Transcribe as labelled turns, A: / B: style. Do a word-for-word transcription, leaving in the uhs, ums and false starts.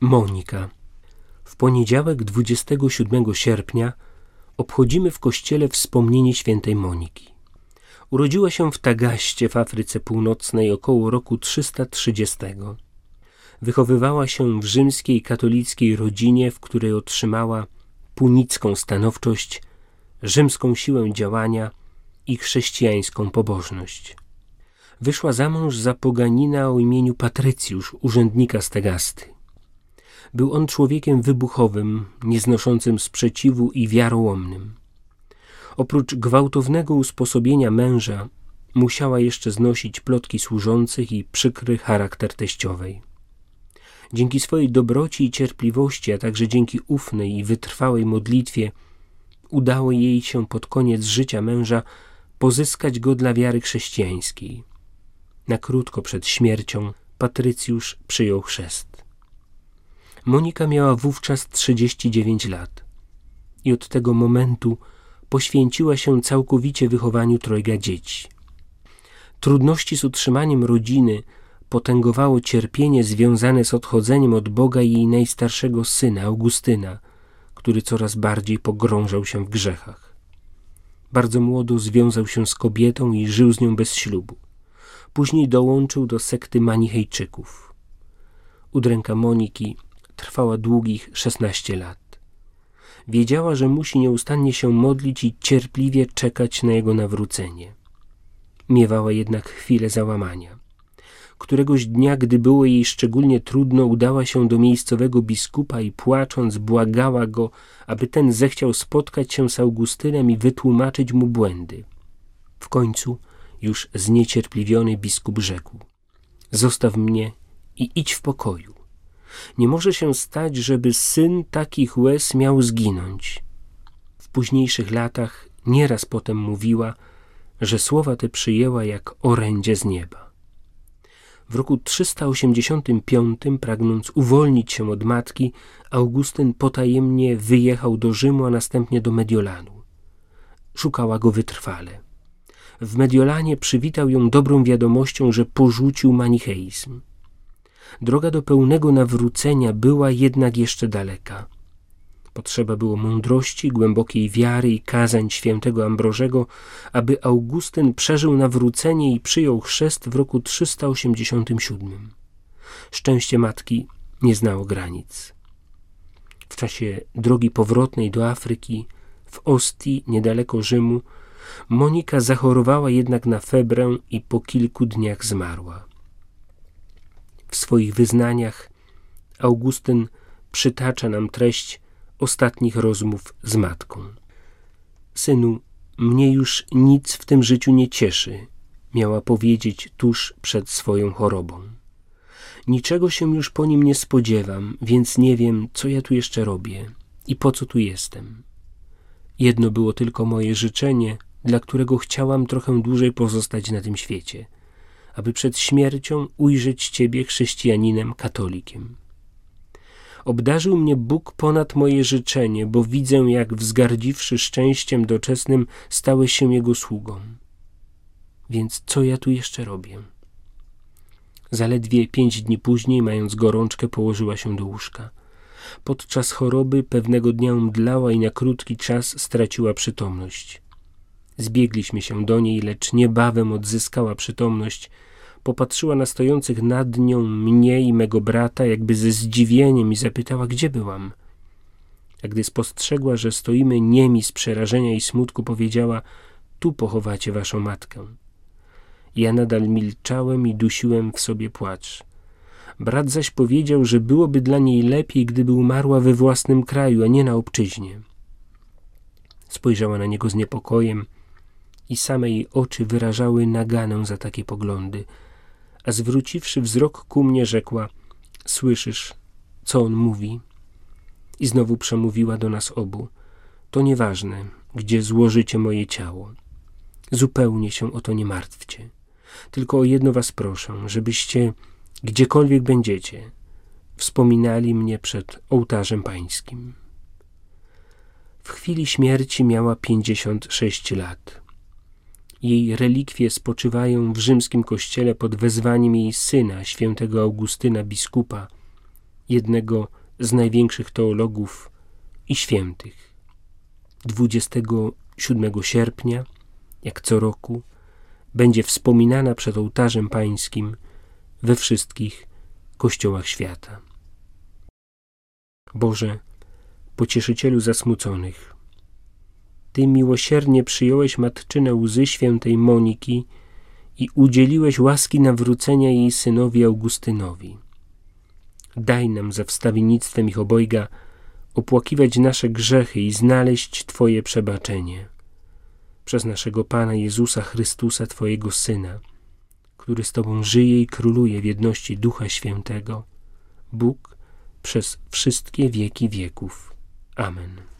A: Monika. W poniedziałek dwudziestego siódmego sierpnia obchodzimy w kościele wspomnienie świętej Moniki. Urodziła się w Tagaście w Afryce Północnej około roku trzysta trzydziestego. Wychowywała się w rzymskiej katolickiej rodzinie, w której otrzymała punicką stanowczość, rzymską siłę działania i chrześcijańską pobożność. Wyszła za mąż za poganina o imieniu Patrycjusz, urzędnika z Tagasty. Był on człowiekiem wybuchowym, nieznoszącym sprzeciwu i wiarołomnym. Oprócz gwałtownego usposobienia męża musiała jeszcze znosić plotki służących i przykry charakter teściowej. Dzięki swojej dobroci i cierpliwości, a także dzięki ufnej i wytrwałej modlitwie udało jej się pod koniec życia męża pozyskać go dla wiary chrześcijańskiej. Na krótko przed śmiercią Patrycjusz przyjął chrzest. Monika miała wówczas trzydzieści dziewięć lat i od tego momentu poświęciła się całkowicie wychowaniu trojga dzieci. Trudności z utrzymaniem rodziny potęgowało cierpienie związane z odchodzeniem od Boga jej najstarszego syna, Augustyna, który coraz bardziej pogrążał się w grzechach. Bardzo młodo związał się z kobietą i żył z nią bez ślubu. Później dołączył do sekty Manichejczyków. Udręka Moniki trwała długich szesnaście lat. Wiedziała, że musi nieustannie się modlić i cierpliwie czekać na jego nawrócenie. Miewała jednak chwilę załamania. Któregoś dnia, gdy było jej szczególnie trudno, udała się do miejscowego biskupa i płacząc błagała go, aby ten zechciał spotkać się z Augustynem i wytłumaczyć mu błędy. W końcu już zniecierpliwiony biskup rzekł: zostaw mnie i idź w pokoju. Nie może się stać, żeby syn takich łez miał zginąć. W późniejszych latach nieraz potem mówiła, że słowa te przyjęła jak orędzie z nieba. W roku trzysta osiemdziesiątym piątym, pragnąc uwolnić się od matki, Augustyn potajemnie wyjechał do Rzymu, a następnie do Mediolanu. Szukała go wytrwale. W Mediolanie przywitał ją dobrą wiadomością, że porzucił manicheizm. Droga do pełnego nawrócenia była jednak jeszcze daleka. Potrzeba było mądrości, głębokiej wiary i kazań świętego Ambrożego, aby Augustyn przeżył nawrócenie i przyjął chrzest w roku trzysta osiemdziesiątym siódmym. Szczęście matki nie znało granic. W czasie drogi powrotnej do Afryki, w Ostii, niedaleko Rzymu, Monika zachorowała jednak na febrę i po kilku dniach zmarła. W swoich wyznaniach Augustyn przytacza nam treść ostatnich rozmów z matką. Synu, mnie już nic w tym życiu nie cieszy, miała powiedzieć tuż przed swoją chorobą. Niczego się już po nim nie spodziewam, więc nie wiem, co ja tu jeszcze robię i po co tu jestem. Jedno było tylko moje życzenie, dla którego chciałam trochę dłużej pozostać na tym świecie, aby przed śmiercią ujrzeć Ciebie chrześcijaninem, katolikiem. Obdarzył mnie Bóg ponad moje życzenie, bo widzę, jak wzgardziwszy szczęściem doczesnym stałeś się Jego sługą. Więc co ja tu jeszcze robię? Zaledwie pięć dni później, mając gorączkę, położyła się do łóżka. Podczas choroby pewnego dnia omdlała i na krótki czas straciła przytomność. Zbiegliśmy się do niej, lecz niebawem odzyskała przytomność. Popatrzyła na stojących nad nią mnie i mego brata jakby ze zdziwieniem i zapytała, gdzie byłam. A gdy spostrzegła, że stoimy niemi z przerażenia i smutku, powiedziała: tu pochowacie waszą matkę. Ja nadal milczałem i dusiłem w sobie płacz. Brat zaś powiedział, że byłoby dla niej lepiej, gdyby umarła we własnym kraju, a nie na obczyźnie. Spojrzała na niego z niepokojem i same jej oczy wyrażały naganę za takie poglądy, a zwróciwszy wzrok ku mnie, rzekła: słyszysz, co on mówi? I znowu przemówiła do nas obu: to nieważne, gdzie złożycie moje ciało. Zupełnie się o to nie martwcie. Tylko o jedno was proszę, żebyście, gdziekolwiek będziecie, wspominali mnie przed ołtarzem pańskim. W chwili śmierci miała pięćdziesiąt sześć lat. Jej relikwie spoczywają w rzymskim kościele pod wezwaniem jej syna, świętego Augustyna biskupa, jednego z największych teologów i świętych. dwudziestego siódmego sierpnia, jak co roku, będzie wspominana przed ołtarzem pańskim we wszystkich kościołach świata. Boże, pocieszycielu zasmuconych, Ty miłosiernie przyjąłeś matczynę łzy świętej Moniki i udzieliłeś łaski nawrócenia jej synowi Augustynowi. Daj nam za wstawiennictwem ich obojga opłakiwać nasze grzechy i znaleźć Twoje przebaczenie. Przez naszego Pana Jezusa Chrystusa, Twojego Syna, który z Tobą żyje i króluje w jedności Ducha Świętego, Bóg przez wszystkie wieki wieków. Amen.